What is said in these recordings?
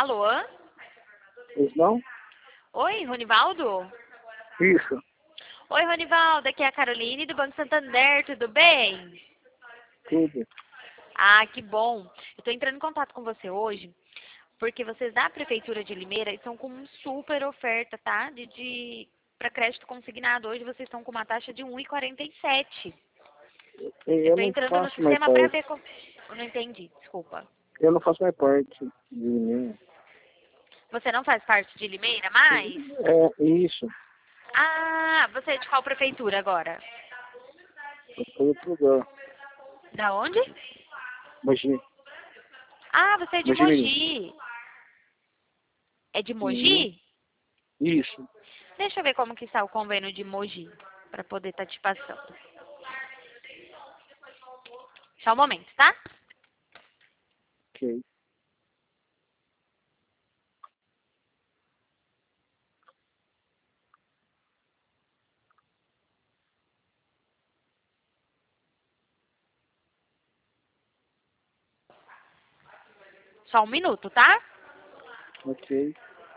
Alô? Pois não? Oi, Ronivaldo? Isso. Oi, Ronivaldo, aqui é a Caroline do Banco Santander, tudo bem? Tudo. Ah, que bom. Eu estou entrando em contato com você hoje porque vocês da Prefeitura de Limeira estão com uma super oferta, tá? Para crédito consignado. Hoje vocês estão com uma taxa de 1,47. Eu Eu estou não entrando no faço mais sistema para parte. ver como... Eu não entendi, desculpa. Eu não faço mais parte de mim. Você não faz parte de Limeira mais? É isso. Ah, você é de qual prefeitura agora? Eu tô em outro lugar. Da onde? Mogi. Ah, você é de Mogi Mirim. Mogi. É de Uhum. Mogi? Isso. Deixa eu ver como que está o convênio de Mogi, para poder estar te passando. Só um momento, tá? Ok. Só um minuto, tá? Ok.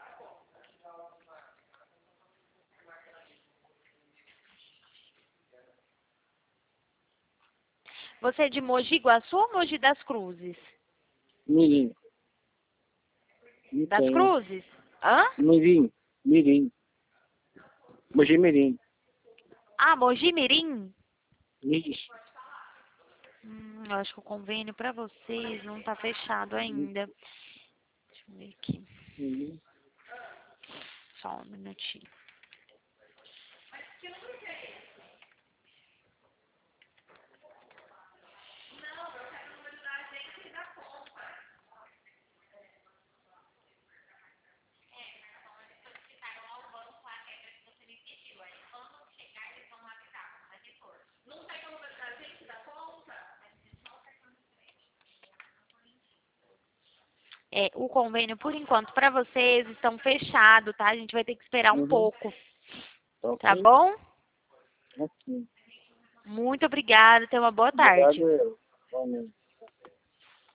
Você é de Mogi Guaçu ou Mogi das Cruzes? Mirim. Não Das tem. Cruzes? Hã? Mirim. Mirim. Mogi Mirim. Ah, Mogi Mirim? Isso. Eu acho que o convênio para vocês não tá fechado ainda. Deixa eu ver aqui. Uhum. Só um minutinho. É, o convênio, por enquanto, para vocês estão fechado, tá? A gente vai ter que esperar um Uhum. pouco, Tá tá ok. bom? Ok. Muito obrigada, tenha uma boa tarde. Obrigado. Realmente.